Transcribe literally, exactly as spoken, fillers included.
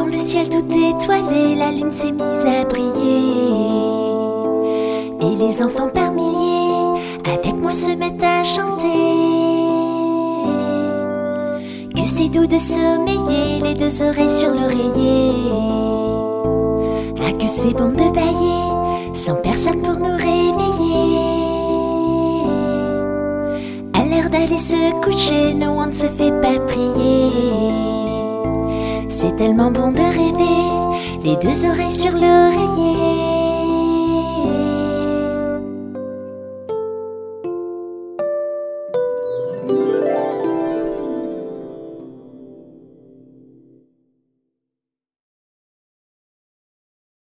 Dans le ciel tout étoilé, la lune s'est mise à briller. Et les enfants par milliers, avec moi se mettent à chanter. Que c'est doux de sommeiller, les deux oreilles sur l'oreiller. Ah que c'est bon de bailler, sans personne pour nous réveiller. À l'heure d'aller se coucher, no one ne se fait pas prier. C'est tellement bon de rêver, les deux oreilles sur l'oreiller.